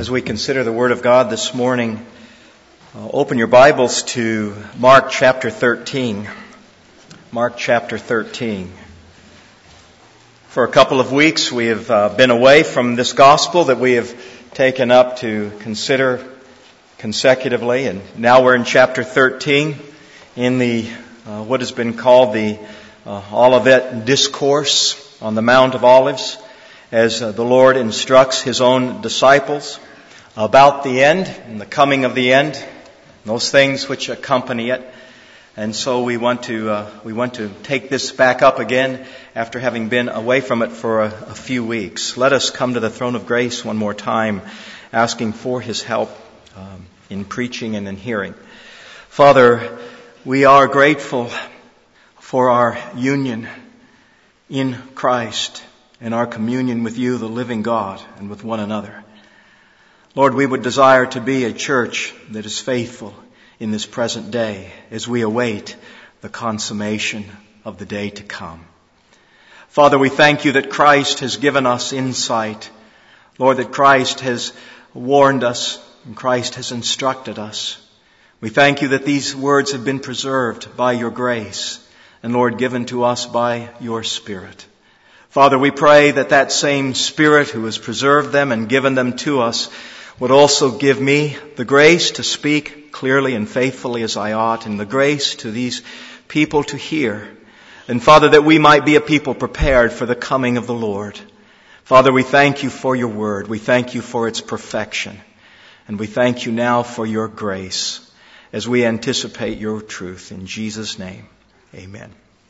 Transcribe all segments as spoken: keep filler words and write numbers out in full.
As we consider the Word of God this morning, uh, open your Bibles to Mark chapter thirteen. Mark chapter thirteen. For a couple of weeks we have uh, been away from this gospel that we have taken up to consider consecutively, and now we're in chapter thirteen in the uh, what has been called the uh, Olivet Discourse on the Mount of Olives, as uh, the Lord instructs His own disciples about the end and the coming of the end, those things which accompany it. And so we want to uh, we want to take this back up again after having been away from it for a, a few weeks. Let us come to the throne of grace one more time, asking for His help um, in preaching and in hearing. Father, we are grateful for our union in Christ and our communion with You, the living God, and with one another. Lord, we would desire to be a church that is faithful in this present day as we await the consummation of the day to come. Father, we thank You that Christ has given us insight. Lord, that Christ has warned us and Christ has instructed us. We thank You that these words have been preserved by Your grace and, Lord, given to us by Your Spirit. Father, we pray that that same Spirit who has preserved them and given them to us would also give me the grace to speak clearly and faithfully as I ought, and the grace to these people to hear. And Father, that we might be a people prepared for the coming of the Lord. Father, we thank You for Your word. We thank You for its perfection. And we thank You now for Your grace as we anticipate Your truth. In Jesus' name, amen.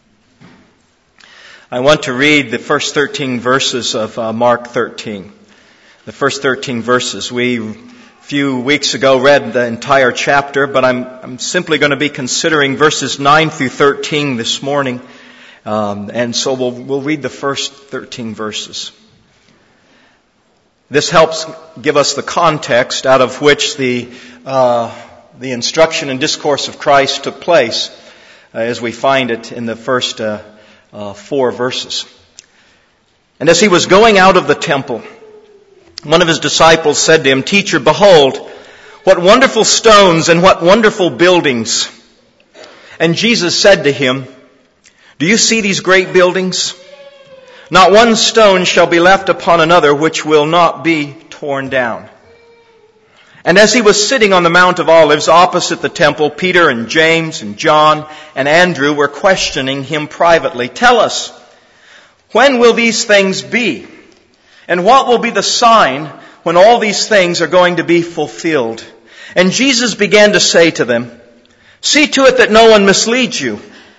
I want to read the first thirteen verses of uh, Mark thirteen. The first thirteen verses. We, a few weeks ago, read the entire chapter, but I'm, I'm simply going to be considering verses nine through thirteen this morning. Um, and so we'll, we'll read the first thirteen verses. This helps give us the context out of which the, uh, the instruction and discourse of Christ took place, uh, as we find it in the first uh, uh, four verses. And as He was going out of the temple, one of His disciples said to Him, "Teacher, behold, what wonderful stones and what wonderful buildings." And Jesus said to him, "Do you see these great buildings? Not one stone shall be left upon another which will not be torn down." And as He was sitting on the Mount of Olives opposite the temple, Peter and James and John and Andrew were questioning Him privately. "Tell us, when will these things be? And what will be the sign when all these things are going to be fulfilled?" And Jesus began to say to them, "See to it that no one misleads you.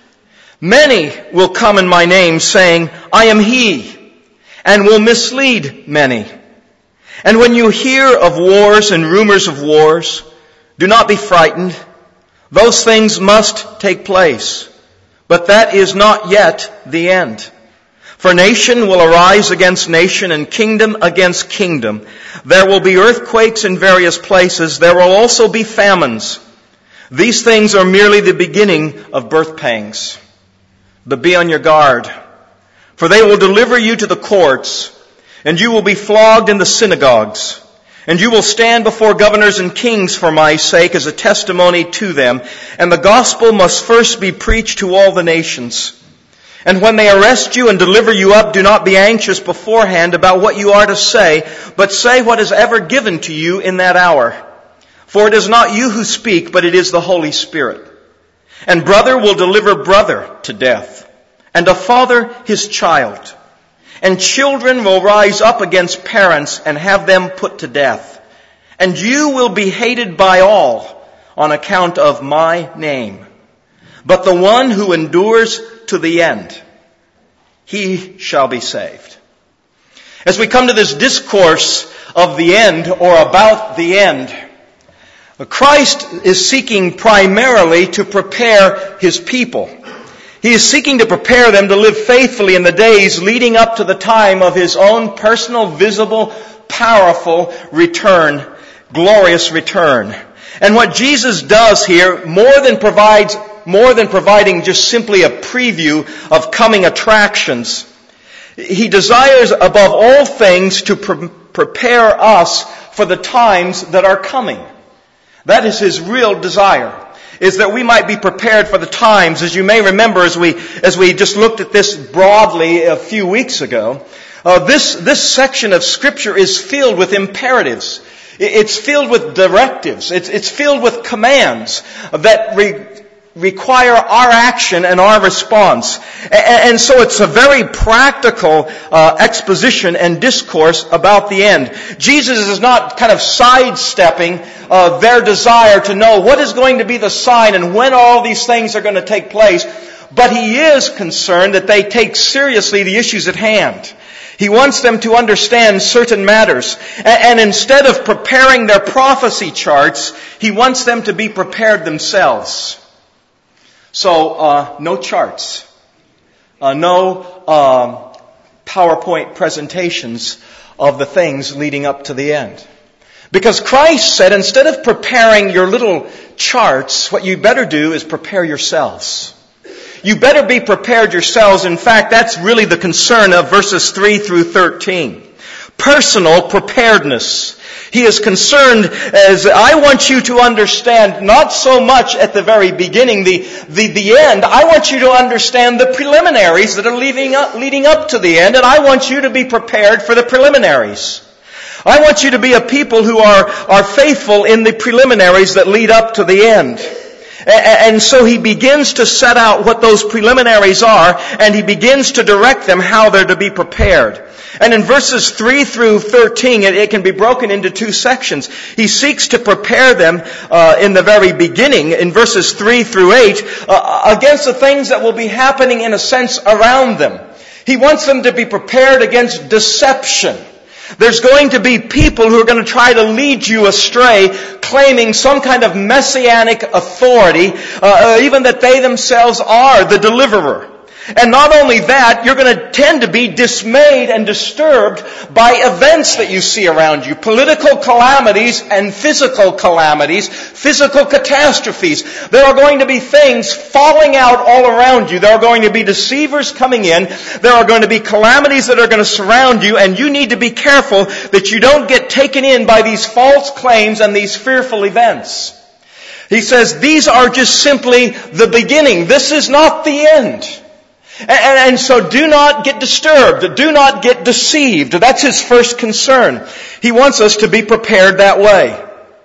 Many will come in my name, saying, 'I am He,' and will mislead many. And when you hear of wars and rumors of wars, do not be frightened. Those things must take place, but that is not yet the end. For nation will arise against nation and kingdom against kingdom. There will be earthquakes in various places. There will also be famines. These things are merely the beginning of birth pangs. But be on your guard, for they will deliver you to the courts, and you will be flogged in the synagogues, and you will stand before governors and kings for my sake as a testimony to them. And the gospel must first be preached to all the nations. And when they arrest you and deliver you up, do not be anxious beforehand about what you are to say, but say what is ever given to you in that hour. For it is not you who speak, but it is the Holy Spirit. And brother will deliver brother to death, and a father his child. And children will rise up against parents and have them put to death. And you will be hated by all on account of my name. But the one who endures to the end, he shall be saved." As we come to this discourse of the end, or about the end, Christ is seeking primarily to prepare His people. He is seeking to prepare them to live faithfully in the days leading up to the time of His own personal, visible, powerful return, glorious return. And what Jesus does here, more than provides more than providing just simply a preview of coming attractions, He desires above all things to pre- prepare us for the times that are coming. That is His real desire, is that we might be prepared for the times. As you may remember, as we as we just looked at this broadly a few weeks ago, uh, this this section of Scripture is filled with imperatives. It's filled with directives. It's it's filled with commands that re- require our action and our response. And, and so it's a very practical uh, exposition and discourse about the end. Jesus is not kind of sidestepping uh, their desire to know what is going to be the sign and when all these things are going to take place. But He is concerned that they take seriously the issues at hand. He wants them to understand certain matters. And, and instead of preparing their prophecy charts, He wants them to be prepared themselves. So, uh, no charts, uh, no um, PowerPoint presentations of the things leading up to the end. Because Christ said, instead of preparing your little charts, what you better do is prepare yourselves. You better be prepared yourselves. In fact, that's really the concern of verses three through thirteen. Personal preparedness. He is concerned, as I want you to understand, not so much at the very beginning, the, the, the end. I want you to understand the preliminaries that are leading up, leading up to the end, and I want you to be prepared for the preliminaries. I want you to be a people who are, are faithful in the preliminaries that lead up to the end. And so He begins to set out what those preliminaries are, and He begins to direct them how they're to be prepared. And in verses three through thirteen, it, it can be broken into two sections. He seeks to prepare them uh, in the very beginning, in verses three through eight, uh, against the things that will be happening in a sense around them. He wants them to be prepared against deception. There's going to be people who are going to try to lead you astray, claiming some kind of messianic authority, uh, even that they themselves are the deliverer. And not only that, you're going to tend to be dismayed and disturbed by events that you see around you. Political calamities and physical calamities, physical catastrophes. There are going to be things falling out all around you. There are going to be deceivers coming in. There are going to be calamities that are going to surround you, and you need to be careful that you don't get taken in by these false claims and these fearful events. He says these are just simply the beginning. This is not the end. And, and so do not get disturbed. Do not get deceived. That's His first concern. He wants us to be prepared that way.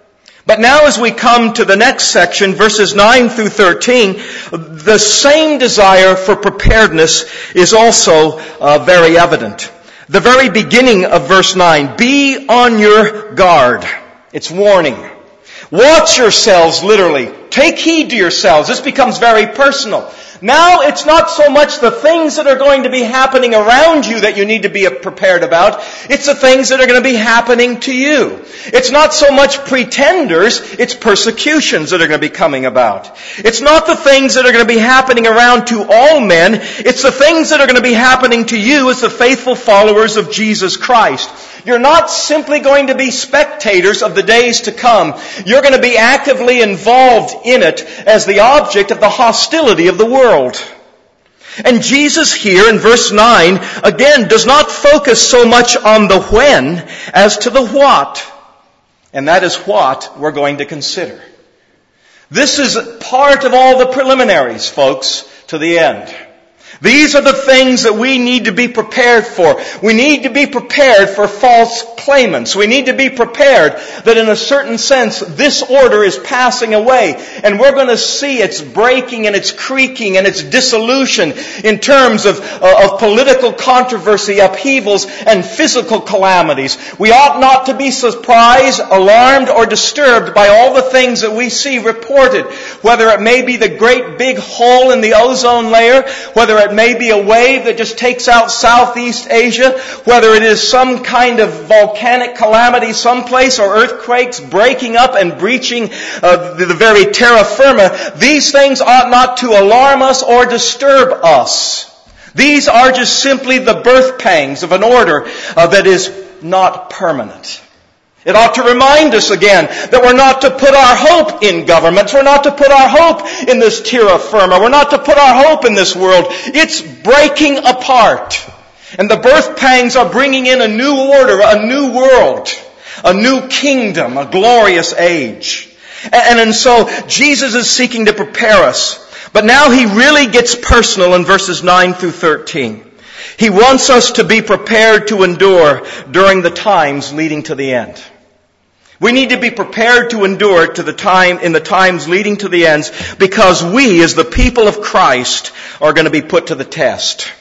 But now as we come to the next section, verses nine through thirteen, the same desire for preparedness is also uh, very evident. The very beginning of verse nine, be on your guard. It's warning. Watch yourselves, literally. Take heed to yourselves. This becomes very personal. Now it's not so much the things that are going to be happening around you that you need to be prepared about. It's the things that are going to be happening to you. It's not so much pretenders, it's persecutions that are going to be coming about. It's not the things that are going to be happening around to all men. It's the things that are going to be happening to you as the faithful followers of Jesus Christ. You're not simply going to be spectators of the days to come. You're going to be actively involved in it as the object of the hostility of the world. And Jesus here in verse nine, again, does not focus so much on the when as to the what. And that is what we're going to consider. This is part of all the preliminaries, folks, to the end. These are the things that we need to be prepared for. We need to be prepared for false claimants. We need to be prepared that in a certain sense this order is passing away. And we're going to see its breaking and its creaking and its dissolution in terms of, uh, of political controversy, upheavals, and physical calamities. We ought not to be surprised, alarmed, or disturbed by all the things that we see reported. Whether it may be the great big hole in the ozone layer, whether it may be a wave that just takes out Southeast Asia, whether it is some kind of volcanic calamity someplace or earthquakes breaking up and breaching uh, the, the very terra firma, these things ought not to alarm us or disturb us. These are just simply the birth pangs of an order uh, that is not permanent. It ought to remind us again that we're not to put our hope in governments. We're not to put our hope in this terra firma. We're not to put our hope in this world. It's breaking apart. And the birth pangs are bringing in a new order, a new world. a new kingdom, a glorious age. And, and so Jesus is seeking to prepare us. But now he really gets personal in verses nine through thirteen. He wants us to be prepared to endure during the times leading to the end. We need to be prepared to endure to the time, in the times leading to the ends, because we, as the people of Christ, are going to be put to the test.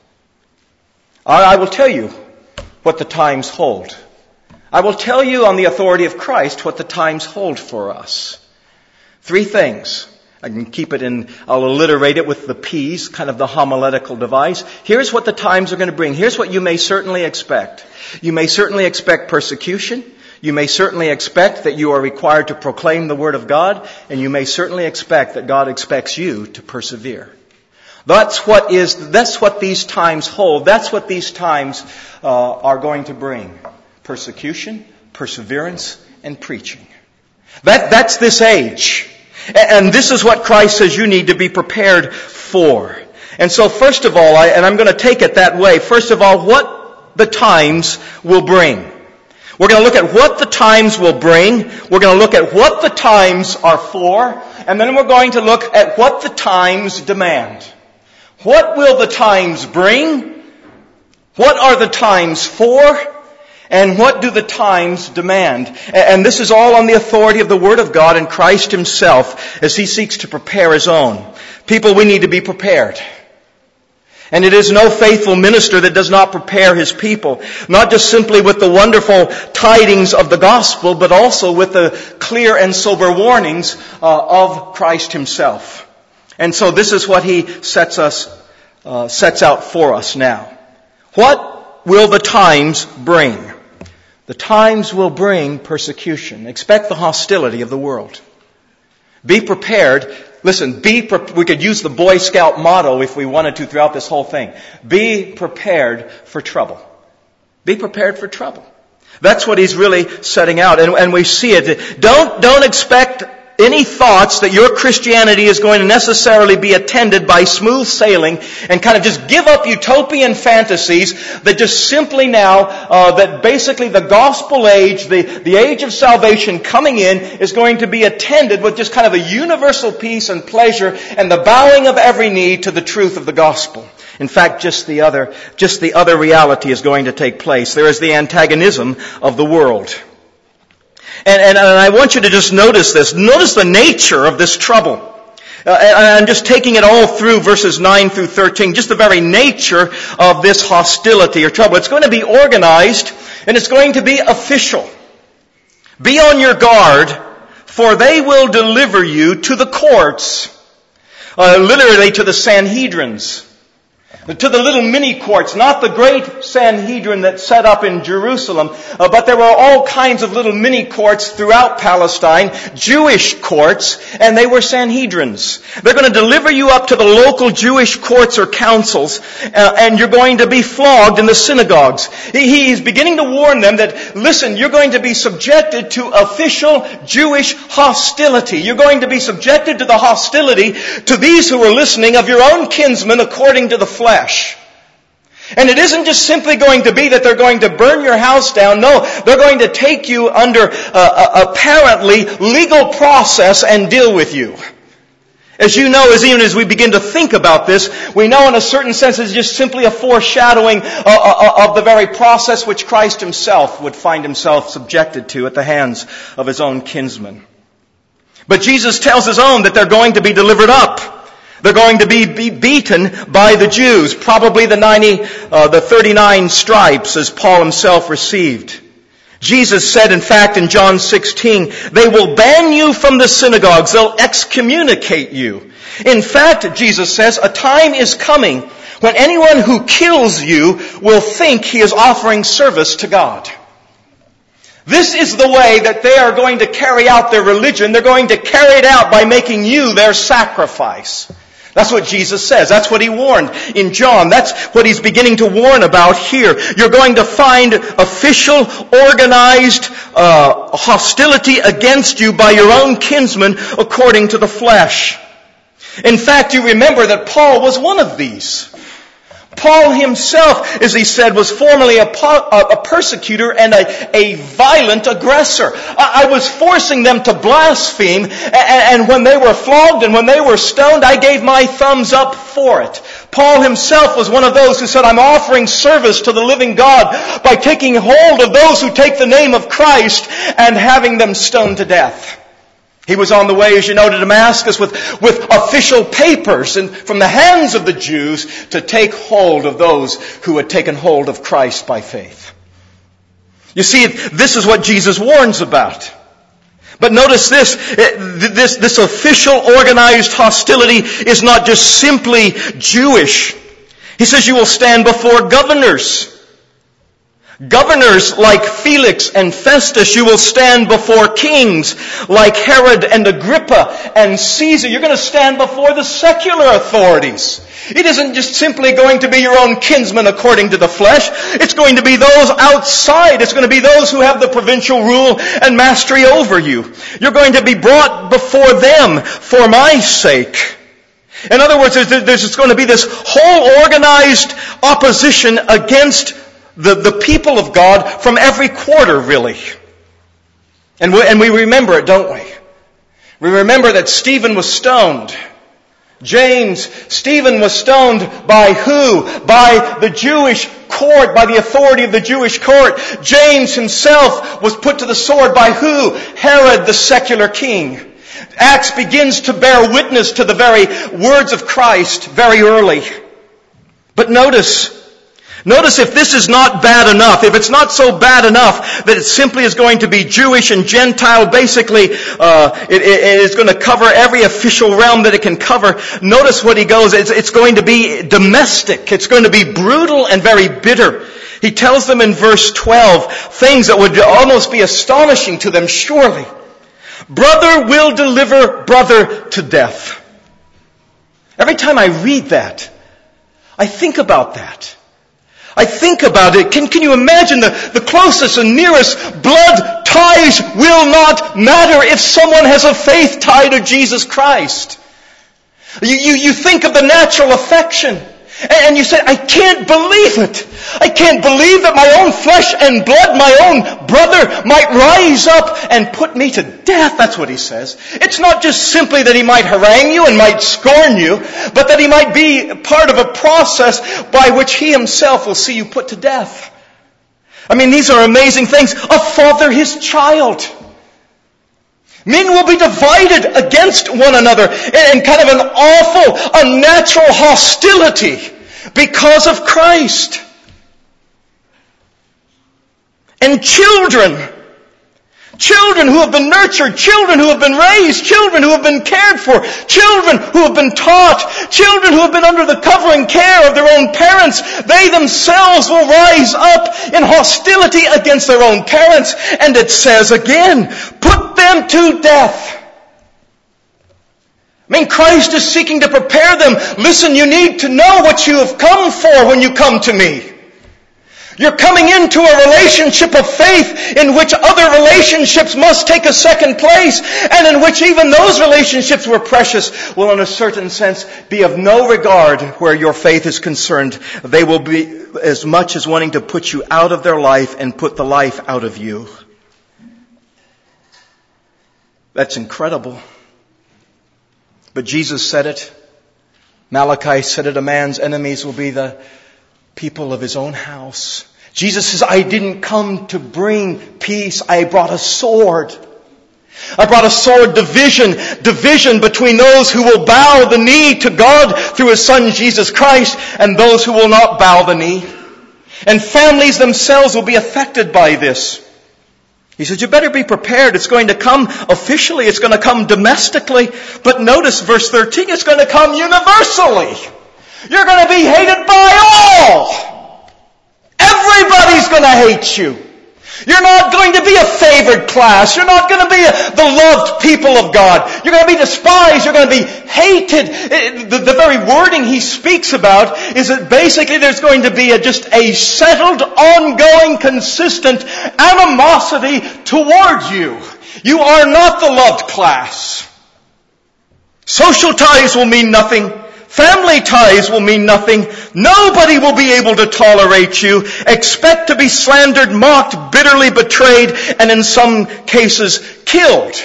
I will tell you what the times hold. I will tell you on the authority of Christ what the times hold for us. Three things. I can keep it in, I'll alliterate it with the P's, kind of the homiletical device. Here's what the times are going to bring. Here's what you may certainly expect. You may certainly expect persecution. You may certainly expect that you are required to proclaim the Word of God. And you may certainly expect that God expects you to persevere. That's what is, that's what these times hold. That's what these times uh, are going to bring. Persecution, perseverance, and preaching. That, that's this age. And this is what Christ says you need to be prepared for. And so first of all, I, and I'm going to take it that way, first of all, what the times will bring. We're going to look at what the times will bring. We're going to look at what the times are for. And then we're going to look at what the times demand. What will the times bring? What are the times for? And what do the times demand? And this is all on the authority of the Word of God and Christ Himself as He seeks to prepare His own. People, we need to be prepared. And it is no faithful minister that does not prepare his people, not just simply with the wonderful tidings of the gospel, but also with the clear and sober warnings uh, of Christ Himself. And so this is what He sets us, uh, sets out for us now. What will the times bring? The times will bring persecution. Expect the hostility of the world. Be prepared. Listen, be pre- we could use the Boy Scout motto if we wanted to throughout this whole thing. Be prepared for trouble. Be prepared for trouble. That's what He's really setting out. And, and we see it. Don't, don't expect any thoughts that your Christianity is going to necessarily be attended by smooth sailing and kind of just give up utopian fantasies that just simply now, uh, that basically the gospel age, the, the age of salvation coming in is going to be attended with just kind of a universal peace and pleasure and the bowing of every knee to the truth of the gospel. In fact, just the other, just the other reality is going to take place. There is the antagonism of the world. And, and, and I want you to just notice this. Notice the nature of this trouble. Uh, and I'm just taking it all through verses nine through thirteen. Just the very nature of this hostility or trouble. It's going to be organized and it's going to be official. Be on your guard, for they will deliver you to the courts. Uh, literally to the Sanhedrins. To the little mini courts, not the great Sanhedrin that's set up in Jerusalem, uh, but there were all kinds of little mini courts throughout Palestine, Jewish courts, and they were Sanhedrins. They're going to deliver you up to the local Jewish courts or councils, uh, and you're going to be flogged in the synagogues. He, he's beginning to warn them that, listen, you're going to be subjected to official Jewish hostility. You're going to be subjected to the hostility to these who are listening of your own kinsmen according to the flesh. And it isn't just simply going to be that they're going to burn your house down. No, they're going to take you under uh, apparently legal process and deal with you. As you know, as even as we begin to think about this, we know in a certain sense it's just simply a foreshadowing uh, of the very process which Christ Himself would find Himself subjected to at the hands of His own kinsmen. But Jesus tells His own that they're going to be delivered up. They're going to be, be beaten by the Jews, probably the ninety, uh, the thirty-nine stripes as Paul himself received. Jesus said, in fact, in John sixteen, they will ban you from the synagogues. They'll excommunicate you. In fact, Jesus says, a time is coming when anyone who kills you will think he is offering service to God. This is the way that they are going to carry out their religion. They're going to carry it out by making you their sacrifice. That's what Jesus says. That's what He warned in John. That's what He's beginning to warn about here. You're going to find official, organized uh, hostility against you by your own kinsmen according to the flesh. In fact, you remember that Paul was one of these. Paul himself, as he said, was formerly a, a persecutor and a, a violent aggressor. I, I was forcing them to blaspheme, and, and when they were flogged and when they were stoned, I gave my thumbs up for it. Paul himself was one of those who said, I'm offering service to the living God by taking hold of those who take the name of Christ and having them stoned to death. He was on the way, as you know, to Damascus with, with official papers and from the hands of the Jews to take hold of those who had taken hold of Christ by faith. You see, this is what Jesus warns about. But notice this, this, this official organized hostility is not just simply Jewish. He says you will stand before governors. Governors like Felix and Festus, you will stand before kings like Herod and Agrippa and Caesar. You're going to stand before the secular authorities. It isn't just simply going to be your own kinsmen according to the flesh. It's going to be those outside. It's going to be those who have the provincial rule and mastery over you. You're going to be brought before them for my sake. In other words, there's, there's going to be this whole organized opposition against The, the people of God from every quarter, really. And we, and we remember it, don't we? We remember that Stephen was stoned. James, Stephen was stoned by who? By the Jewish court, by the authority of the Jewish court. James himself was put to the sword by who? Herod, the secular king. Acts begins to bear witness to the very words of Christ very early. But notice, Notice if this is not bad enough, if it's not so bad enough that it simply is going to be Jewish and Gentile, basically uh, it, it is going to cover every official realm that it can cover. Notice what he goes, it's, it's going to be domestic. It's going to be brutal and very bitter. He tells them in verse twelve things that would almost be astonishing to them, surely. Brother will deliver brother to death. Every time I read that, I think about that. I think about it. Can, can you imagine the, the closest and nearest blood ties will not matter if someone has a faith tie to Jesus Christ. You, you, you think of the natural affection. And you say, I can't believe it. I can't believe that my own flesh and blood, my own brother, might rise up and put me to death. That's what he says. It's not just simply that he might harangue you and might scorn you, but that he might be part of a process by which he himself will see you put to death. I mean, these are amazing things. A father, his child. Men will be divided against one another in kind of an awful, unnatural hostility because of Christ. And children, children who have been nurtured, children who have been raised, children who have been cared for, children who have been taught, children who have been under the covering care of their own parents, they themselves will rise up in hostility against their own parents. And it says again, put them to death. I mean, Christ is seeking to prepare them. Listen, you need to know what you have come for when you come to me. You're coming into a relationship of faith in which other relationships must take a second place, and in which even those relationships were precious will in a certain sense be of no regard where your faith is concerned. They will be as much as wanting to put you out of their life and put the life out of you. That's incredible. But Jesus said it. Malachi said it, a man's enemies will be the people of his own house. Jesus says, I didn't come to bring peace. I brought a sword. I brought a sword, division, division between those who will bow the knee to God through His Son Jesus Christ and those who will not bow the knee. And families themselves will be affected by this. He says, you better be prepared. It's going to come officially. It's going to come domestically. But notice verse thirteen, it's going to come universally. You're going to be hated by all. Everybody's going to hate you. You're not going to be a favored class. You're not going to be a, the loved people of God. You're going to be despised. You're going to be hated. It, the, the very wording he speaks about is that basically there's going to be a, just a settled, ongoing, consistent animosity towards you. You are not the loved class. Social ties will mean nothing. Family ties will mean nothing. Nobody will be able to tolerate you. Expect to be slandered, mocked, bitterly betrayed, and in some cases killed.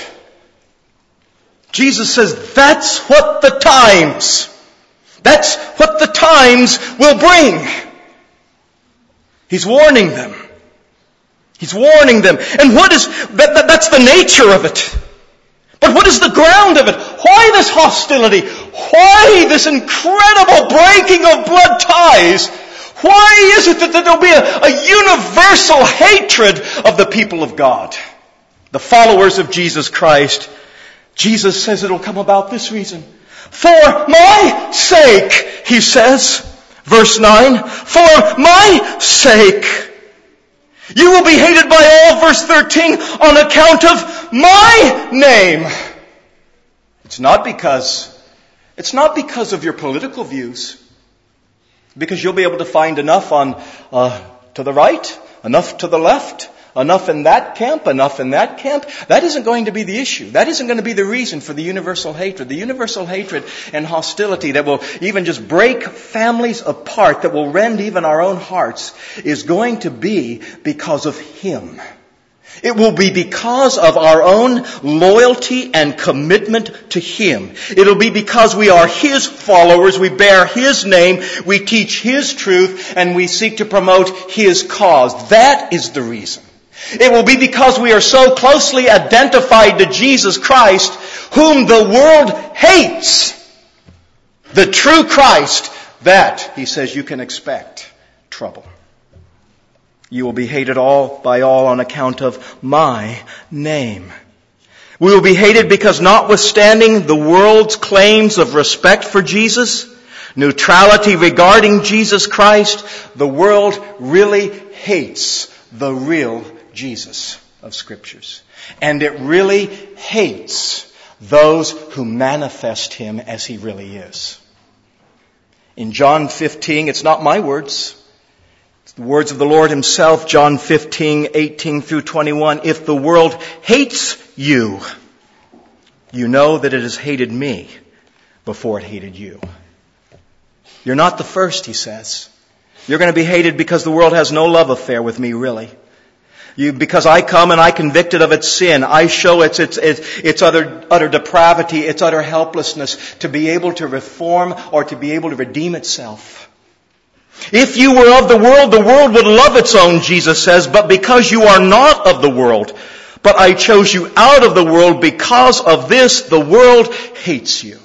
Jesus says that's what the times, that's what the times will bring. He's warning them. He's warning them. And what is, that, that, that's the nature of it. But what is the ground of it? Why this hostility? Why this incredible breaking of blood ties? Why is it that there will be a, a universal hatred of the people of God? The followers of Jesus Christ. Jesus says it will come about this reason. For my sake, he says, verse nine, for my sake. You will be hated by all, verse thirteen, on account of my name. It's not because, it's not because of your political views. Because you'll be able to find enough on, uh, to the right, enough to the left, enough in that camp, enough in that camp. That isn't going to be the issue. That isn't going to be the reason for the universal hatred. The universal hatred and hostility that will even just break families apart, that will rend even our own hearts, is going to be because of Him. It will be because of our own loyalty and commitment to Him. It'll be because we are His followers, we bear His name, we teach His truth, and we seek to promote His cause. That is the reason. It will be because we are so closely identified to Jesus Christ, whom the world hates, the true Christ, that, he says, you can expect trouble. You will be hated all by all on account of my name. We will be hated because notwithstanding the world's claims of respect for Jesus, neutrality regarding Jesus Christ, the world really hates the real Jesus of Scriptures. And it really hates those who manifest Him as He really is. In John fifteen, it's not my words. It's the words of the Lord Himself, John fifteen, eighteen through twenty-one. If the world hates you, you know that it has hated me before it hated you. You're not the first, He says. You're going to be hated because the world has no love affair with me, really. You, because I come and I convict it of its sin. I show its, its, its, its utter, utter depravity, its utter helplessness to be able to reform or to be able to redeem itself. If you were of the world, the world would love its own, Jesus says, but because you are not of the world, but I chose you out of the world, because of this, the world hates you.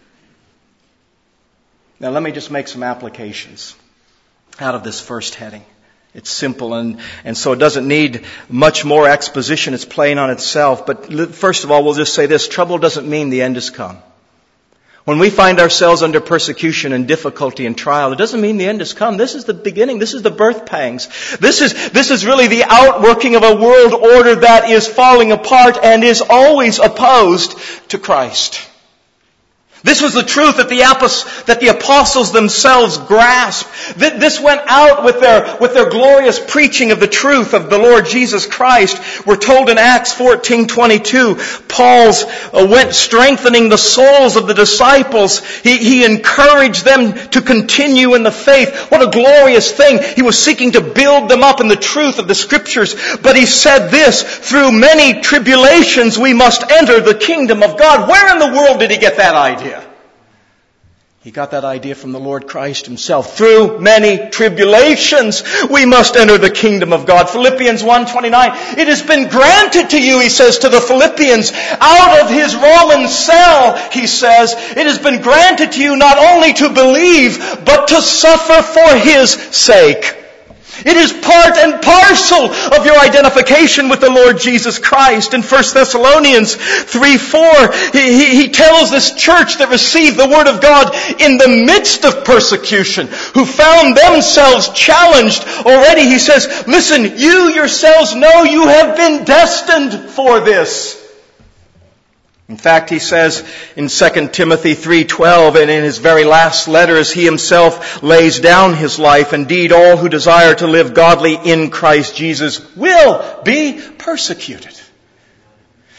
Now let me just make some applications out of this first heading. It's simple, and, and so it doesn't need much more exposition. It's plain on itself. But first of all, we'll just say this. Trouble doesn't mean the end has come. When we find ourselves under persecution and difficulty and trial, it doesn't mean the end has come. This is the beginning. This is the birth pangs. This is, this is really the outworking of a world order that is falling apart and is always opposed to Christ. This was the truth that the, that the apostles themselves grasped. This went out with their, with their glorious preaching of the truth of the Lord Jesus Christ. We're told in Acts fourteen twenty-two, Paul's uh, went strengthening the souls of the disciples. He, he encouraged them to continue in the faith. What a glorious thing. He was seeking to build them up in the truth of the Scriptures. But he said this, through many tribulations we must enter the kingdom of God. Where in the world did he get that idea? He got that idea from the Lord Christ Himself. Through many tribulations, we must enter the kingdom of God. Philippians one twenty-nine. It has been granted to you, he says to the Philippians, out of his Roman cell, he says, it has been granted to you not only to believe, but to suffer for his sake. It is part and parcel of your identification with the Lord Jesus Christ. In First Thessalonians three four, he, he, he tells this church that received the Word of God in the midst of persecution, who found themselves challenged already. He says, listen, you yourselves know you have been destined for this. In fact, he says in Second Timothy three twelve, and in his very last letters, he himself lays down his life. Indeed, all who desire to live godly in Christ Jesus will be persecuted.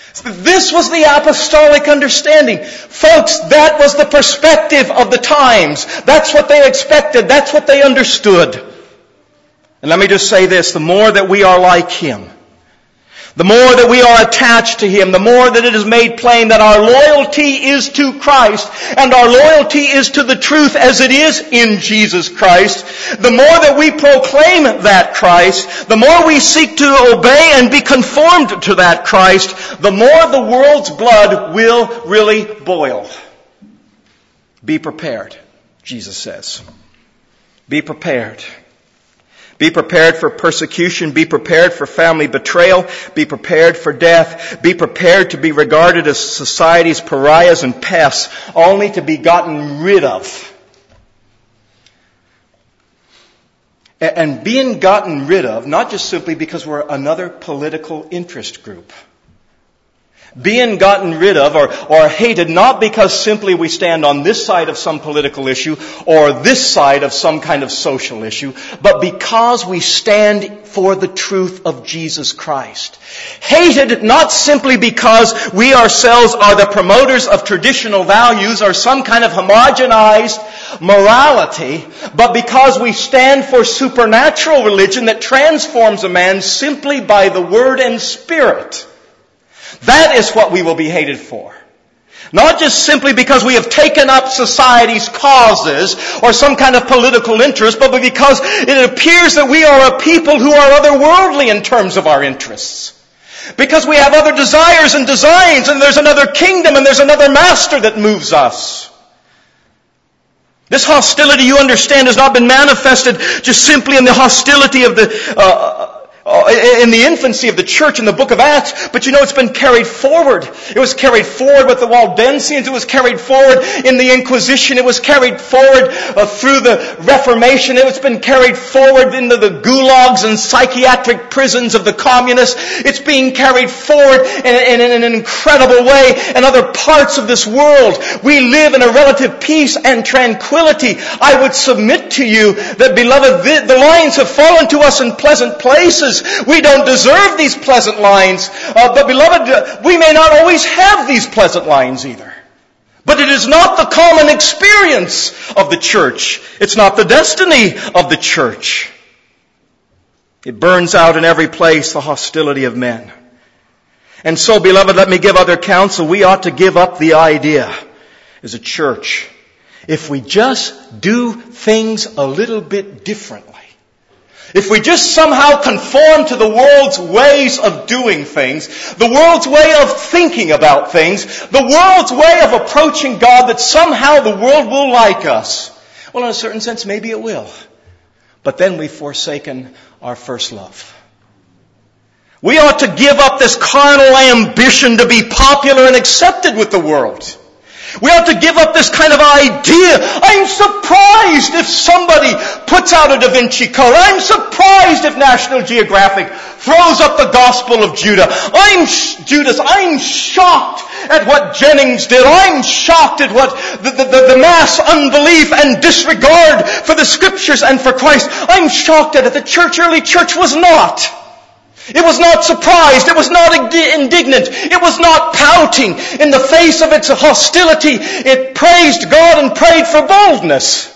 This was the apostolic understanding. Folks, that was the perspective of the times. That's what they expected. That's what they understood. And let me just say this, the more that we are like Him, the more that we are attached to Him, the more that it is made plain that our loyalty is to Christ and our loyalty is to the truth as it is in Jesus Christ, the more that we proclaim that Christ, the more we seek to obey and be conformed to that Christ, the more the world's blood will really boil. Be prepared, Jesus says. Be prepared. Be prepared for persecution. Be prepared for family betrayal. Be prepared for death. Be prepared to be regarded as society's pariahs and pests, only to be gotten rid of. And being gotten rid of, not just simply because we're another political interest group. Being gotten rid of or, or hated not because simply we stand on this side of some political issue or this side of some kind of social issue, but because we stand for the truth of Jesus Christ. Hated not simply because we ourselves are the promoters of traditional values or some kind of homogenized morality, but because we stand for supernatural religion that transforms a man simply by the Word and Spirit. That is what we will be hated for. Not just simply because we have taken up society's causes or some kind of political interest, but because it appears that we are a people who are otherworldly in terms of our interests. Because we have other desires and designs, and there's another kingdom and there's another master that moves us. This hostility, you understand, has not been manifested just simply in the hostility of the uh, in the infancy of the church in the book of Acts, but you know it's been carried forward. It was carried forward with the Waldensians. It was carried forward in the Inquisition. It was carried forward uh, through the Reformation. It's been carried forward into the gulags and psychiatric prisons of the communists. It's being carried forward in, in, in an incredible way in other parts of this world. We live in a relative peace and tranquility. I would submit to you that, beloved, the, the lines have fallen to us in pleasant places. We don't deserve these pleasant lines, uh, but beloved, uh, we may not always have these pleasant lines either. But it is not the common experience of the church. It's not the destiny of the church. It burns out in every place the hostility of men. And so, beloved, let me give other counsel. We ought to give up the idea as a church, if we just do things a little bit differently, if we just somehow conform to the world's ways of doing things, the world's way of thinking about things, the world's way of approaching God, that somehow the world will like us. Well, in a certain sense, maybe it will. But then we've forsaken our first love. We ought to give up this carnal ambition to be popular and accepted with the world. We ought to give up this kind of idea. I'm surprised if somebody puts out a Da Vinci Code. I'm surprised if National Geographic throws up the Gospel of Judah. I'm Judas. I'm shocked at what Jennings did. I'm shocked at what the, the, the mass unbelief and disregard for the Scriptures and for Christ. I'm shocked at it. The church, early church, was not. It was not surprised. It was not indignant. It was not pouting in the face of its hostility. It praised God and prayed for boldness.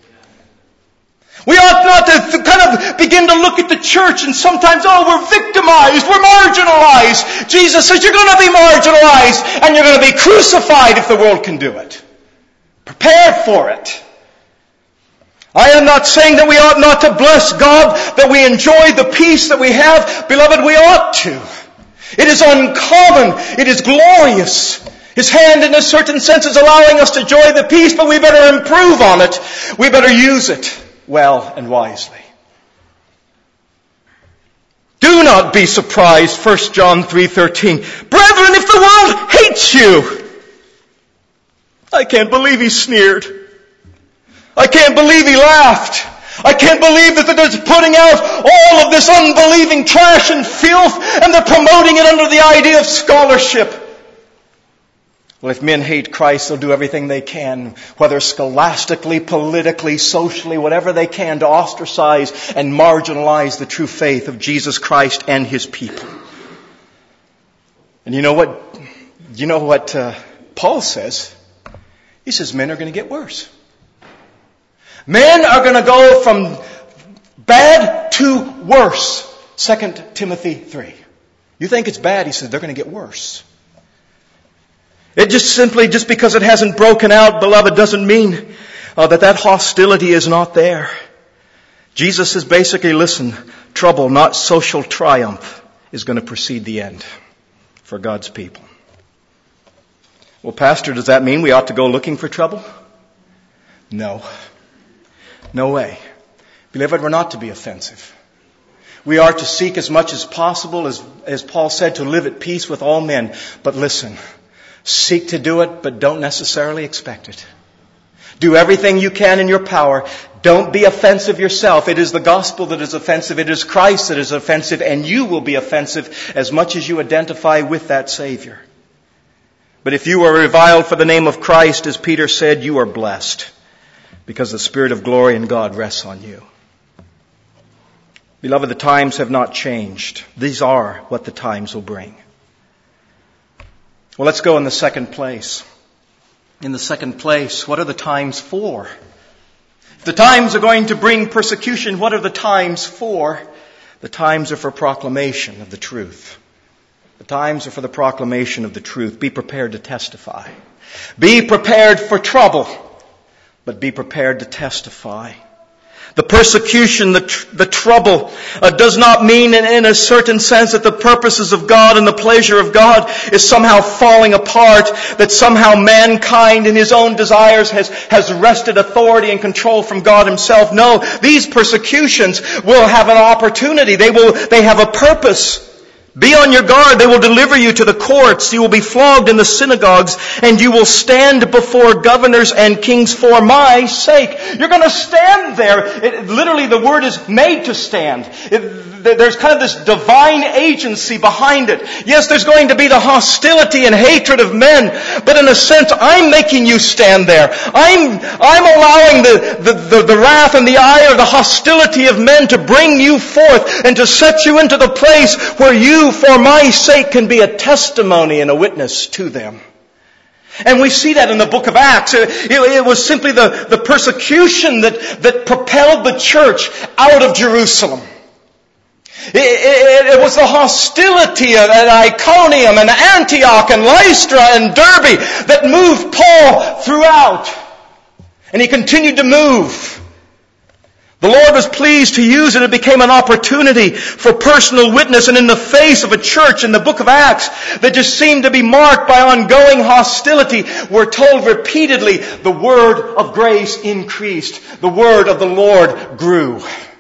We ought not to kind of begin to look at the church and sometimes, oh, we're victimized, we're marginalized. Jesus says you're going to be marginalized and you're going to be crucified if the world can do it. Prepare for it. I am not saying that we ought not to bless God, that we enjoy the peace that we have. Beloved, we ought to. It is uncommon. It is glorious. His hand, in a certain sense, is allowing us to enjoy the peace, but we better improve on it. We better use it well and wisely. Do not be surprised, First John three thirteen. Brethren, if the world hates you, I can't believe he sneered. I can't believe he laughed. I can't believe that they're putting out all of this unbelieving trash and filth and they're promoting it under the idea of scholarship. Well, if men hate Christ, they'll do everything they can, whether scholastically, politically, socially, whatever they can to ostracize and marginalize the true faith of Jesus Christ and His people. And you know what, you know what uh, Paul says? He says men are going to get worse. Men are going to go from bad to worse. Second Timothy three. You think it's bad, he says, they're going to get worse. It just simply, just because it hasn't broken out, beloved, doesn't mean uh, that that hostility is not there. Jesus says basically, listen, trouble, not social triumph, is going to precede the end for God's people. Well, Pastor, does that mean we ought to go looking for trouble? No. No way. Beloved, we're not to be offensive. We are to seek as much as possible, as, as Paul said, to live at peace with all men. But listen, seek to do it, but don't necessarily expect it. Do everything you can in your power. Don't be offensive yourself. It is the gospel that is offensive. It is Christ that is offensive, and you will be offensive as much as you identify with that Savior. But if you are reviled for the name of Christ, as Peter said, you are blessed, because the Spirit of glory in God rests on you. Beloved, the times have not changed. These are what the times will bring. Well, let's go in the second place. In the second place, what are the times for? If the times are going to bring persecution, what are the times for? The times are for proclamation of the truth. The times are for the proclamation of the truth. Be prepared to testify. Be prepared for trouble, but be prepared to testify. The persecution, the, tr- the trouble, uh, does not mean in, in a certain sense that the purposes of God and the pleasure of God is somehow falling apart, that somehow mankind in his own desires has, has wrested authority and control from God himself. No, these persecutions will have an opportunity. They will, they have a purpose. Be on your guard. They will deliver you to the courts. You will be flogged in the synagogues, and you will stand before governors and kings for my sake. You're going to stand there. It, literally, the word is made to stand. It, there's kind of this divine agency behind it. Yes, there's going to be the hostility and hatred of men, but in a sense, I'm making you stand there. I'm, I'm allowing the, the, the, the wrath and the ire, the hostility of men to bring you forth and to set you into the place where you, for my sake, can be a testimony and a witness to them. And we see that in the book of Acts. It, it, it was simply the, the persecution that, that propelled the church out of Jerusalem. It, it, it was the hostility at Iconium and Antioch and Lystra and Derbe that moved Paul throughout. And he continued to move. The Lord was pleased to use it. It became an opportunity for personal witness. And in the face of a church in the book of Acts that just seemed to be marked by ongoing hostility, we're told repeatedly the word of grace increased. The word of the Lord grew.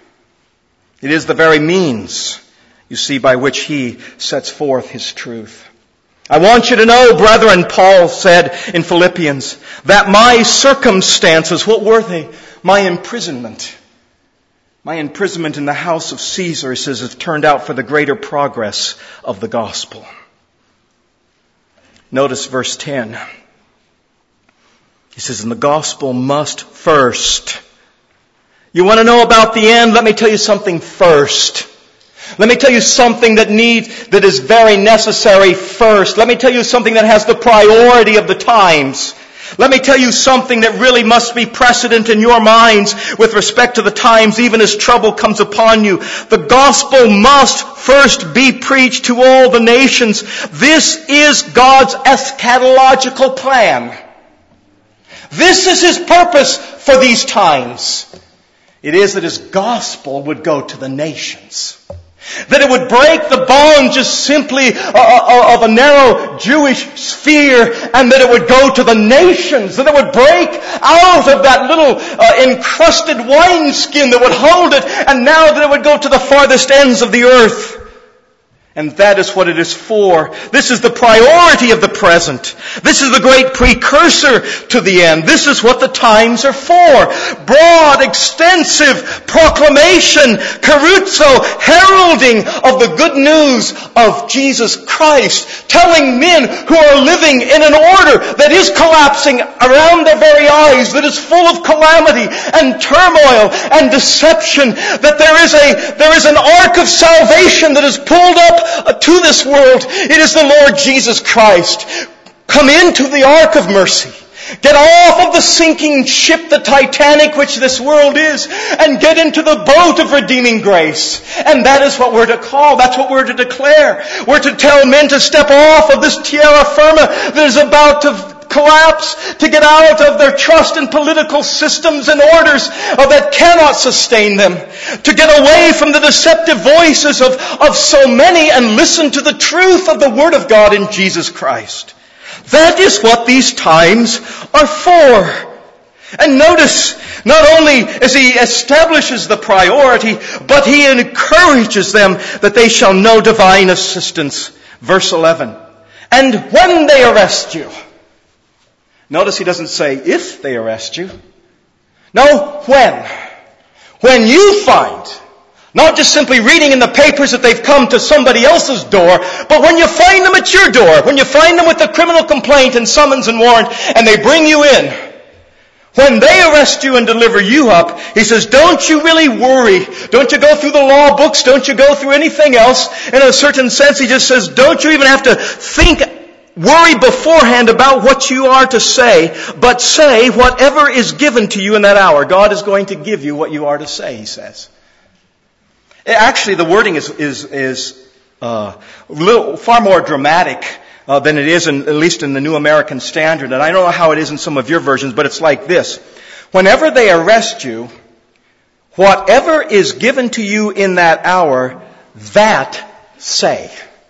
It is the very means, you see, by which he sets forth his truth. I want you to know, brethren, Paul said in Philippians, that my circumstances, what were they? My imprisonment. My imprisonment in the house of Caesar, he says, has turned out for the greater progress of the gospel. Notice verse ten. He says, and the gospel must first. You want to know about the end? Let me tell you something first. Let me tell you something that needs, that is very necessary first. Let me tell you something that has the priority of the times. Let me tell you something that really must be precedent in your minds with respect to the times, even as trouble comes upon you. The gospel must first be preached to all the nations. This is God's eschatological plan. This is His purpose for these times. It is that His gospel would go to the nations. That it would break the bonds just simply of a narrow Jewish sphere, and that it would go to the nations. That it would break out of that little uh, encrusted wineskin that would hold it, and now that it would go to the farthest ends of the earth. And that is what it is for. This is the priority of the present. This is the great precursor to the end. This is what the times are for. Broad, extensive proclamation, caruzo, heralding of the good news of Jesus Christ. Telling men who are living in an order that is collapsing around their very eyes, that is full of calamity and turmoil and deception, that there is a, there is an ark of salvation that is pulled up uh, to this world. It is the Lord Jesus Christ. Come into the ark of mercy. Get off of the sinking ship, the Titanic, which this world is, and get into the boat of redeeming grace. And that is what we're to call. That's what we're to declare. We're to tell men to step off of this terra firma that is about to collapse, to get out of their trust in political systems and orders that cannot sustain them, to get away from the deceptive voices of, of so many and listen to the truth of the Word of God in Jesus Christ. That is what these times are for. And notice, not only as he establishes the priority, but he encourages them that they shall know divine assistance. Verse eleven. And when they arrest you. Notice he doesn't say if they arrest you. No, when. When you find, not just simply reading in the papers that they've come to somebody else's door, but when you find them at your door, when you find them with a criminal complaint and summons and warrant, and they bring you in, when they arrest you and deliver you up, he says, don't you really worry. Don't you go through the law books. Don't you go through anything else. In a certain sense, he just says, don't you even have to think, worry beforehand about what you are to say, but say whatever is given to you in that hour. God is going to give you what you are to say, he says. Actually, the wording is is is uh, little, far more dramatic uh, than it is, in, at least in the New American Standard. And I don't know how it is in some of your versions, but it's like this. Whenever they arrest you, whatever is given to you in that hour, that say.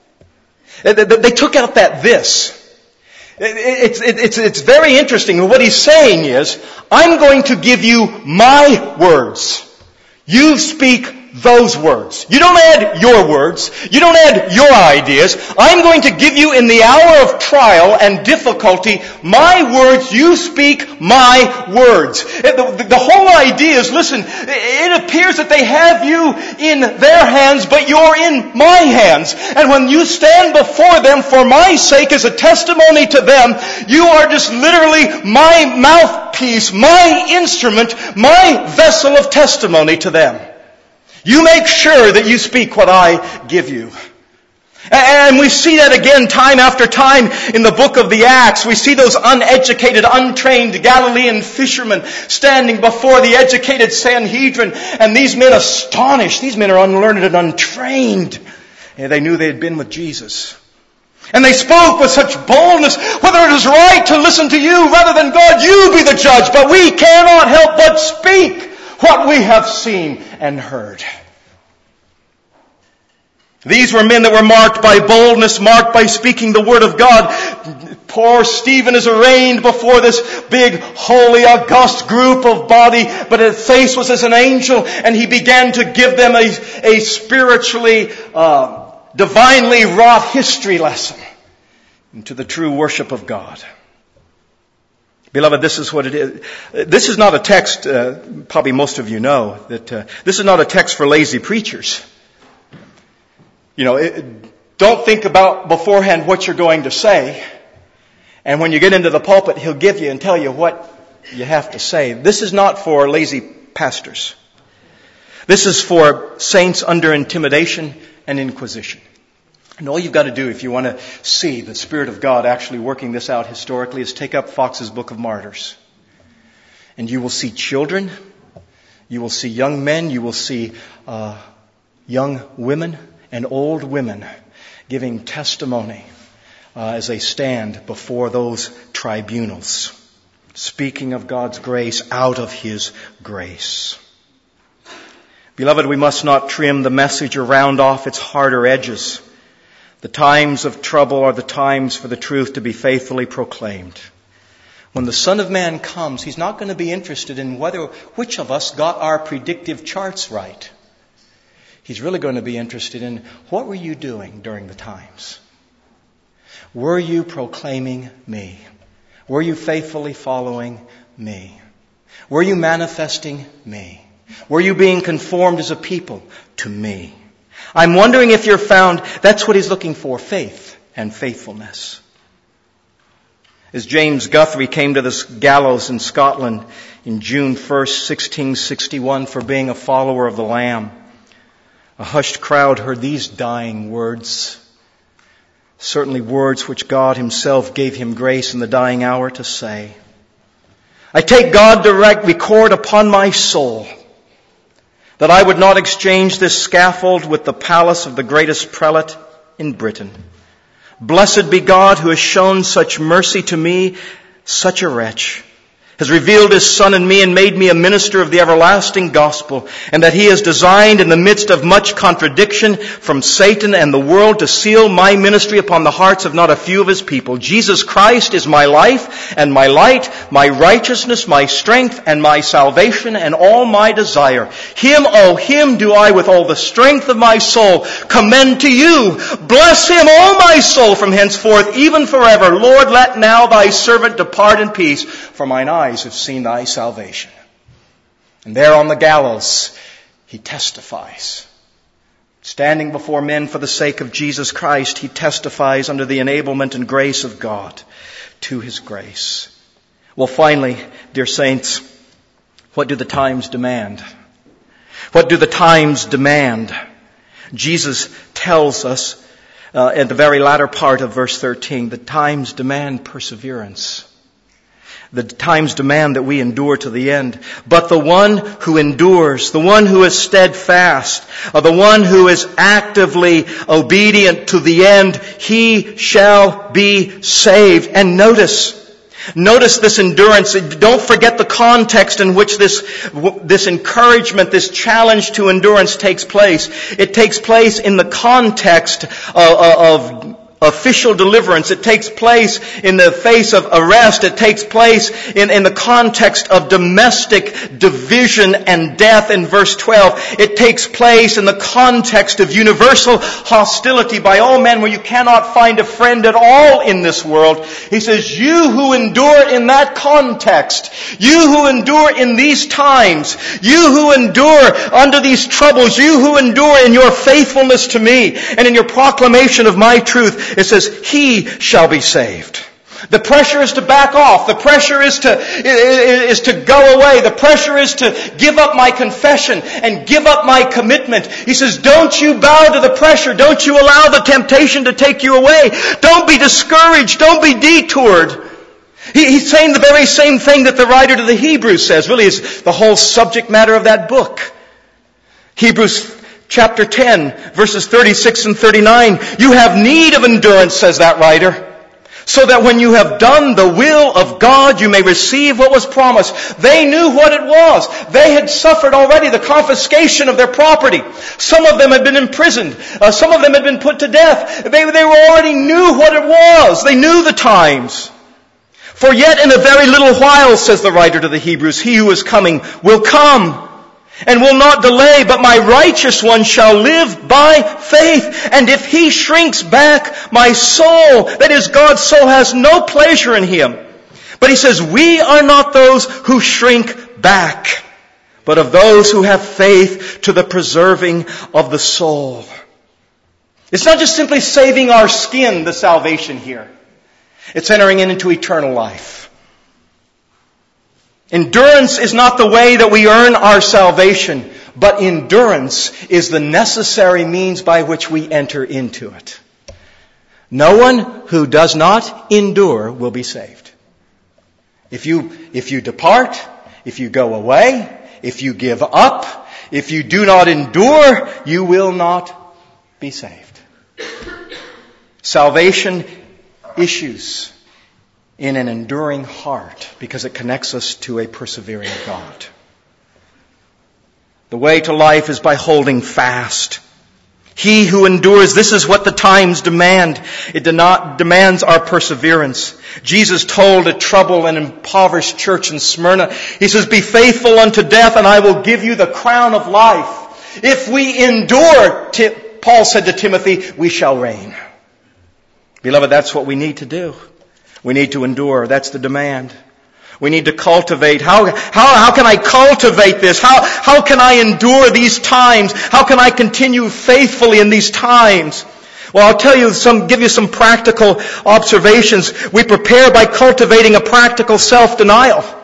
They took out that this. It's, it's, it's very interesting. What he's saying is, I'm going to give you my words. You speak those words. You don't add your words. You don't add your ideas. I'm going to give you in the hour of trial and difficulty my words. You speak my words. The, the whole idea is, listen, it appears that they have you in their hands, but you're in my hands. And when you stand before them for my sake as a testimony to them, you are just literally my mouthpiece, my instrument, my vessel of testimony to them. You make sure that you speak what I give you. And we see that again time after time in the book of the Acts. We see those uneducated, untrained Galilean fishermen standing before the educated Sanhedrin. And these men astonished. These men are unlearned and untrained. And they knew they had been with Jesus. And they spoke with such boldness, whether it is right to listen to you rather than God, you be the judge. But we cannot help but speak what we have seen and heard. These were men that were marked by boldness, marked by speaking the Word of God. Poor Stephen is arraigned before this big, holy, august group of body, but his face was as an angel, and he began to give them a, a spiritually, uh, divinely wrought history lesson into the true worship of God. Beloved, this is what it is. This is not a text, uh, probably most of you know, that uh, this is not a text for lazy preachers. You know, it, don't think about beforehand what you're going to say. And when you get into the pulpit, he'll give you and tell you what you have to say. This is not for lazy pastors. This is for saints under intimidation and inquisition. And all you've got to do if you want to see the Spirit of God actually working this out historically is take up Fox's Book of Martyrs. And you will see children, you will see young men, you will see uh, young women and old women giving testimony uh, as they stand before those tribunals, speaking of God's grace out of His grace. Beloved, we must not trim the message or round off its harder edges. The times of trouble are the times for the truth to be faithfully proclaimed. When the Son of Man comes, He's not going to be interested in whether which of us got our predictive charts right. He's really going to be interested in what were you doing during the times? Were you proclaiming me? Were you faithfully following me? Were you manifesting me? Were you being conformed as a people to me? I'm wondering if you're found, that's what He's looking for, faith and faithfulness. As James Guthrie came to this gallows in Scotland in June first, sixteen sixty-one for being a follower of the Lamb, A hushed crowd heard these dying words, certainly words which God himself gave him grace in the dying hour to say. I take God direct record upon my soul that I would not exchange this scaffold with the palace of the greatest prelate in Britain. Blessed be God who has shown such mercy to me, such a wretch, has revealed his Son in me and made me a minister of the everlasting gospel, and that he has designed in the midst of much contradiction from Satan and the world to seal my ministry upon the hearts of not a few of his people. Jesus Christ is my life and my light, my righteousness, my strength and my salvation and all my desire. Him, oh, him do I with all the strength of my soul commend to you. Bless him, O my soul, from henceforth, even forever. Lord, let now thy servant depart in peace, for mine eyes have seen thy salvation. And there on the gallows, he testifies. Standing before men for the sake of Jesus Christ, he testifies under the enablement and grace of God to his grace. Well, finally, dear saints, what do the times demand? What do the times demand? Jesus tells us uh, at the very latter part of verse thirteen, the times demand perseverance. The times demand that we endure to the end. But the one who endures, the one who is steadfast, or the one who is actively obedient to the end, he shall be saved. And notice, notice this endurance. Don't forget the context in which this, this encouragement, this challenge to endurance takes place. It takes place in the context of, of official deliverance. It takes place in the face of arrest. It takes place in, in the context of domestic division and death in verse twelve. It takes place in the context of universal hostility by all men, where you cannot find a friend at all in this world. He says, you who endure in that context, you who endure in these times, you who endure under these troubles, you who endure in your faithfulness to me and in your proclamation of my truth, it says, he shall be saved. The pressure is to back off. The pressure is to, is to go away. The pressure is to give up my confession and give up my commitment. He says, don't you bow to the pressure. Don't you allow the temptation to take you away. Don't be discouraged. Don't be detoured. He, he's saying the very same thing that the writer to the Hebrews says. Really is the whole subject matter of that book. Hebrews Chapter ten, verses thirty-six and thirty-nine. You have need of endurance, says that writer, so that when you have done the will of God, you may receive what was promised. They knew what it was. They had suffered already the confiscation of their property. Some of them had been imprisoned. Uh, some of them had been put to death. They, they already knew what it was. They knew the times. For yet in a very little while, says the writer to the Hebrews, he who is coming will come and will not delay, but my righteous one shall live by faith. And if he shrinks back, my soul, that is, God's soul, has no pleasure in him. But he says, we are not those who shrink back, but of those who have faith to the preserving of the soul. It's not just simply saving our skin, the salvation here. It's entering into eternal life. Endurance is not the way that we earn our salvation, but endurance is the necessary means by which we enter into it. No one who does not endure will be saved. If you, if you depart, if you go away, if you give up, if you do not endure, you will not be saved. Salvation issues in an enduring heart, because it connects us to a persevering God. The way to life is by holding fast. He who endures, this is what the times demand. It demands our perseverance. Jesus told a troubled and impoverished church in Smyrna, he says, be faithful unto death and I will give you the crown of life. If we endure, Paul said to Timothy, we shall reign. Beloved, that's what we need to do. We need to endure. That's the demand. We need to cultivate. How, how, how can I cultivate this? How, how can I endure these times? How can I continue faithfully in these times? Well, I'll tell you some, give you some practical observations. We prepare by cultivating a practical self-denial.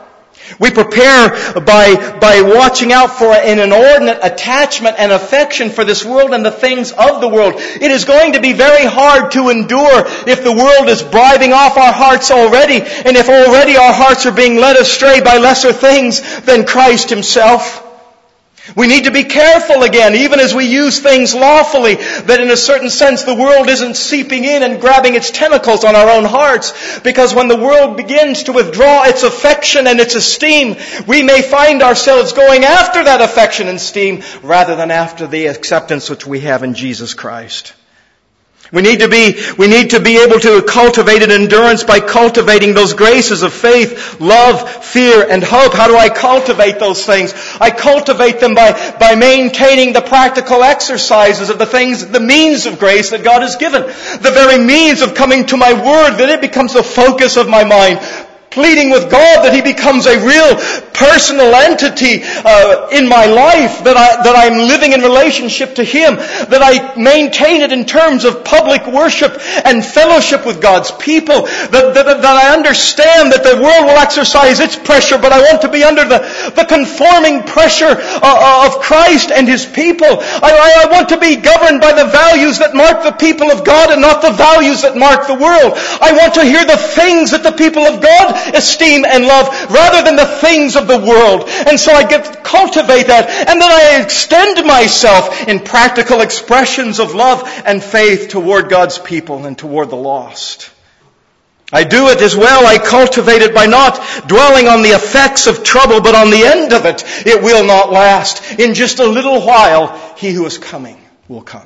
We prepare by, by watching out for an inordinate attachment and affection for this world and the things of the world. It is going to be very hard to endure if the world is bribing off our hearts already, and if already our hearts are being led astray by lesser things than Christ Himself. We need to be careful again, even as we use things lawfully, that in a certain sense the world isn't seeping in and grabbing its tentacles on our own hearts. Because when the world begins to withdraw its affection and its esteem, we may find ourselves going after that affection and esteem rather than after the acceptance which we have in Jesus Christ. We need to be, we need to be able to cultivate an endurance by cultivating those graces of faith, love, fear, and hope. How do I cultivate those things? I cultivate them by, by maintaining the practical exercises of the things, the means of grace that God has given. The very means of coming to my Word, that it becomes the focus of my mind. Pleading with God that He becomes a real personal entity uh, in my life, that, I, that I'm living in relationship to Him, that I maintain it in terms of public worship and fellowship with God's people, that, that, that I understand that the world will exercise its pressure, but I want to be under the, the conforming pressure uh, of Christ and His people. I, I want to be governed by the values that mark the people of God and not the values that mark the world. I want to hear the things that the people of God esteem and love rather than the things of the world. And so I get to cultivate that, and then I extend myself in practical expressions of love and faith toward God's people and toward the lost. I do it as well. I cultivate it by not dwelling on the effects of trouble, but on the end of it. It will not last. In just a little while, He who is coming will come.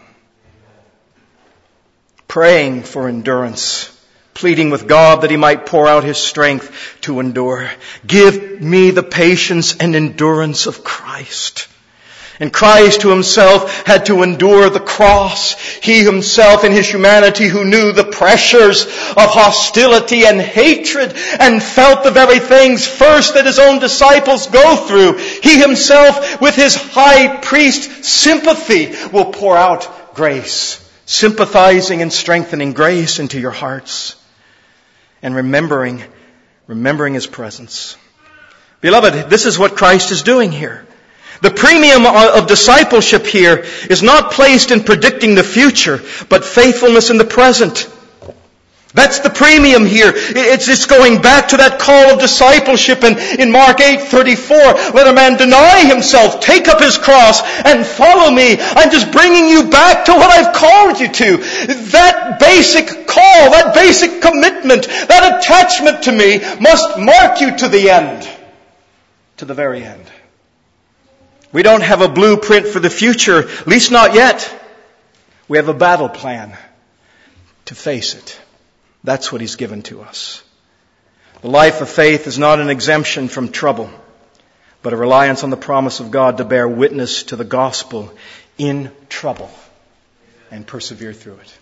Praying for endurance. Pleading with God that He might pour out His strength to endure. Give me the patience and endurance of Christ. And Christ who Himself had to endure the cross. He Himself in His humanity who knew the pressures of hostility and hatred and felt the very things first that His own disciples go through. He Himself with His high priest sympathy will pour out grace. Sympathizing and strengthening grace into your hearts. And remembering, remembering His presence. Beloved, this is what Christ is doing here. The premium of discipleship here is not placed in predicting the future, but faithfulness in the present. That's the premium here. It's, it's going back to that call of discipleship in, in Mark eight thirty-four. Let a man deny himself, take up his cross, and follow me. I'm just bringing you back to what I've called you to. That basic call, that basic commitment, that attachment to me must mark you to the end. To the very end. We don't have a blueprint for the future, at least not yet. We have a battle plan to face it. That's what He's given to us. The life of faith is not an exemption from trouble, but a reliance on the promise of God to bear witness to the gospel in trouble and persevere through it.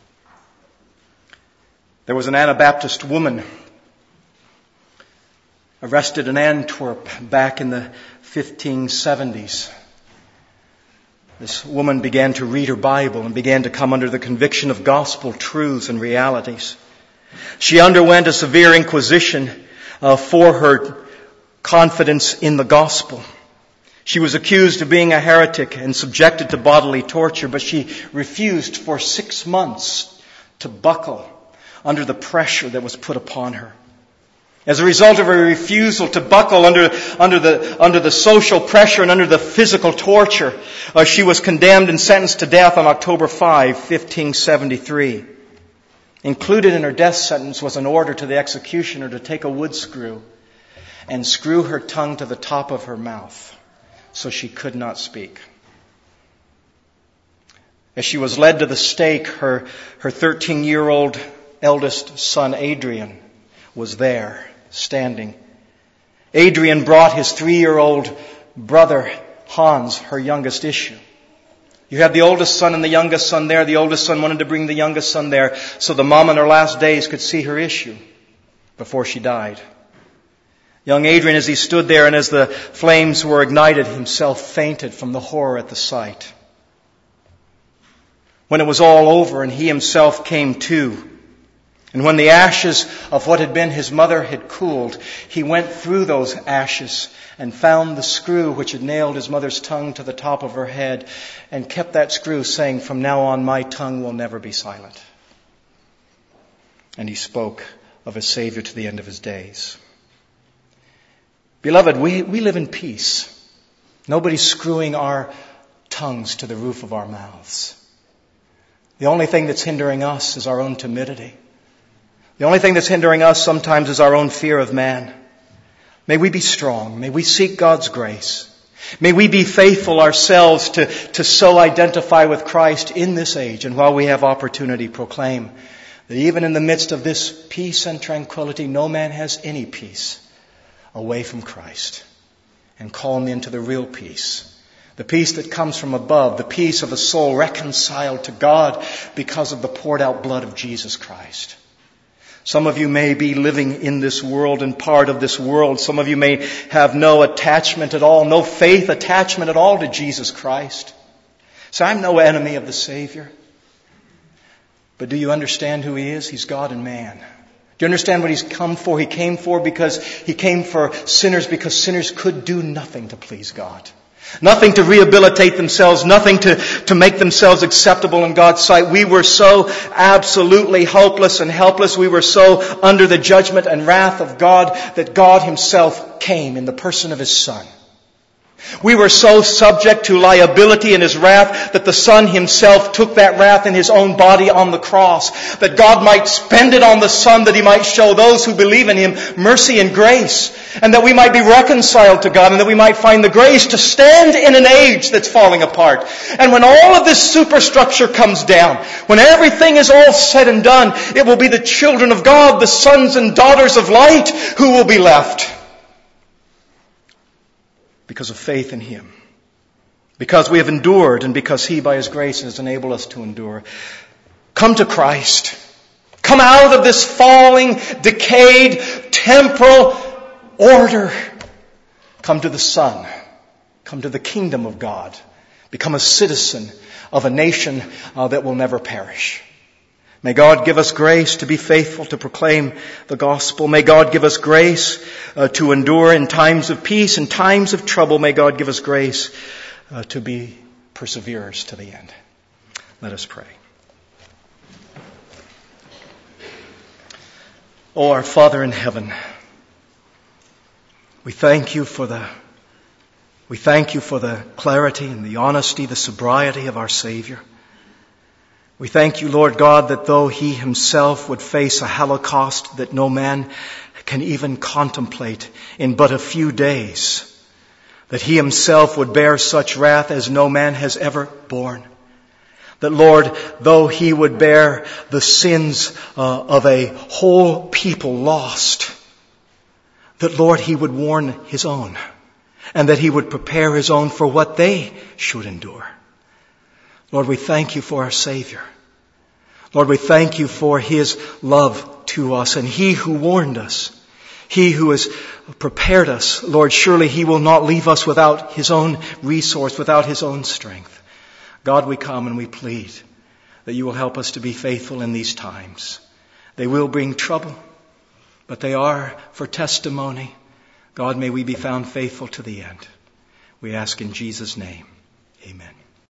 There was an Anabaptist woman arrested in Antwerp back in the fifteen seventies. This woman began to read her Bible and began to come under the conviction of gospel truths and realities. She underwent a severe inquisition uh, for her confidence in the gospel. She was accused of being a heretic and subjected to bodily torture, but she refused for six months to buckle under the pressure that was put upon her. As a result of her refusal to buckle under, under, the, under the social pressure and under the physical torture, uh, she was condemned and sentenced to death on October fifth, fifteen seventy-three. Included in her death sentence was an order to the executioner to take a wood screw and screw her tongue to the top of her mouth so she could not speak. As she was led to the stake, her, her thirteen-year-old eldest son, Adrian, was there, standing. Adrian brought his three-year-old brother, Hans, her youngest issue. You have the oldest son and the youngest son there. The oldest son wanted to bring the youngest son there so the mom in her last days could see her issue before she died. Young Adrian, as he stood there and as the flames were ignited, himself fainted from the horror at the sight. When it was all over and he himself came to, And when the ashes of what had been his mother had cooled, he went through those ashes and found the screw which had nailed his mother's tongue to the top of her head and kept that screw, saying, "From now on my tongue will never be silent." And he spoke of a Savior to the end of his days. Beloved, we, we live in peace. Nobody's screwing our tongues to the roof of our mouths. The only thing that's hindering us is our own timidity. The only thing that's hindering us sometimes is our own fear of man. May we be strong. May we seek God's grace. May we be faithful ourselves to, to so identify with Christ in this age, and while we have opportunity, proclaim that even in the midst of this peace and tranquility, no man has any peace away from Christ. And call them into the real peace. The peace that comes from above. The peace of a soul reconciled to God because of the poured out blood of Jesus Christ. Some of you may be living in this world and part of this world. Some of you may have no attachment at all, no faith attachment at all to Jesus Christ. So I'm no enemy of the Savior. But do you understand who He is? He's God and man. Do you understand what He's come for? He came for because He came for sinners, because sinners could do nothing to please God. Nothing to rehabilitate themselves, nothing to, to make themselves acceptable in God's sight. We were so absolutely hopeless and helpless. We were so under the judgment and wrath of God that God Himself came in the person of His Son. We were so subject to liability in His wrath that the Son Himself took that wrath in His own body on the cross, that God might spend it on the Son, that He might show those who believe in Him mercy and grace, and that we might be reconciled to God, and that we might find the grace to stand in an age that's falling apart. And when all of this superstructure comes down, when everything is all said and done, it will be the children of God, the sons and daughters of light, who will be left. Because of faith in Him. Because we have endured, and because He by His grace has enabled us to endure. Come to Christ. Come out of this falling, decayed, temporal order. Come to the Son. Come to the kingdom of God. Become a citizen of a nation uh, that will never perish. May God give us grace to be faithful to proclaim the gospel. May God give us grace uh, to endure in times of peace and times of trouble. May God give us grace uh, to be perseverers to the end. Let us pray. Oh, our Father in heaven, we thank you for the we thank you for the clarity and the honesty, the sobriety of our Savior. We thank you, Lord God, that though He Himself would face a Holocaust that no man can even contemplate in but a few days, that He Himself would bear such wrath as no man has ever borne. That, Lord, though He would bear the sins uh, of a whole people lost, that, Lord, He would warn His own, and that He would prepare His own for what they should endure. Lord, we thank you for our Savior. Lord, we thank you for His love to us, and He who warned us, He who has prepared us, Lord, surely He will not leave us without His own resource, without His own strength. God, we come and we plead that you will help us to be faithful in these times. They will bring trouble, but they are for testimony. God, may we be found faithful to the end. We ask in Jesus' name. Amen.